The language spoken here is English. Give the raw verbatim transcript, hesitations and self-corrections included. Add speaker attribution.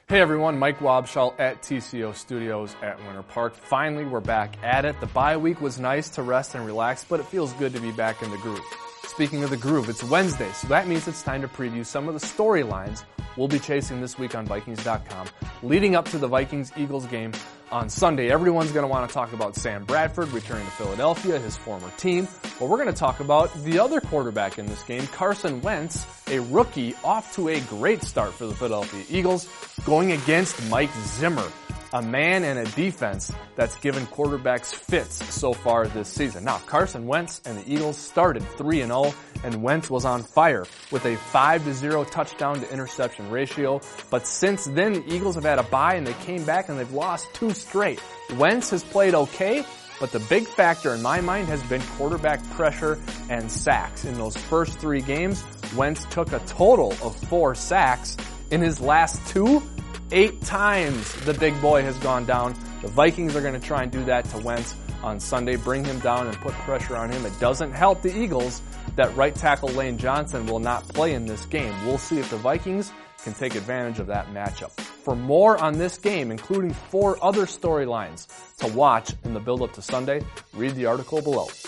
Speaker 1: Hey everyone, Mike Wobschall at T C O Studios at Winter Park. Finally, we're back at it. The bye week was nice to rest and relax, but it feels good to be back in the groove. Speaking of the groove, it's Wednesday, so that means it's time to preview some of the storylines we'll be chasing this week on Vikings dot com. Leading up to the Vikings-Eagles game on Sunday, everyone's going to want to talk about Sam Bradford returning to Philadelphia, his former team. But we're going to talk about the other quarterback in this game, Carson Wentz, a rookie off to a great start for the Philadelphia Eagles, going against Mike Zimmer, a man and a defense that's given quarterbacks fits so far this season. Now, Carson Wentz and the Eagles started three and oh, and Wentz was on fire with a five to zero touchdown to interception ratio. But since then, the Eagles have had a bye and they came back and they've lost two straight. Wentz has played okay, but the big factor in my mind has been quarterback pressure and sacks. In those first three games, Wentz took a total of four sacks. In his last two, eight times the big boy has gone down. The Vikings are going to try and do that to Wentz on Sunday, bring him down and put pressure on him. It doesn't help the Eagles that right tackle Lane Johnson will not play in this game. We'll see if the Vikings can take advantage of that matchup. For more on this game, including four other storylines to watch in the build-up to Sunday, read the article below.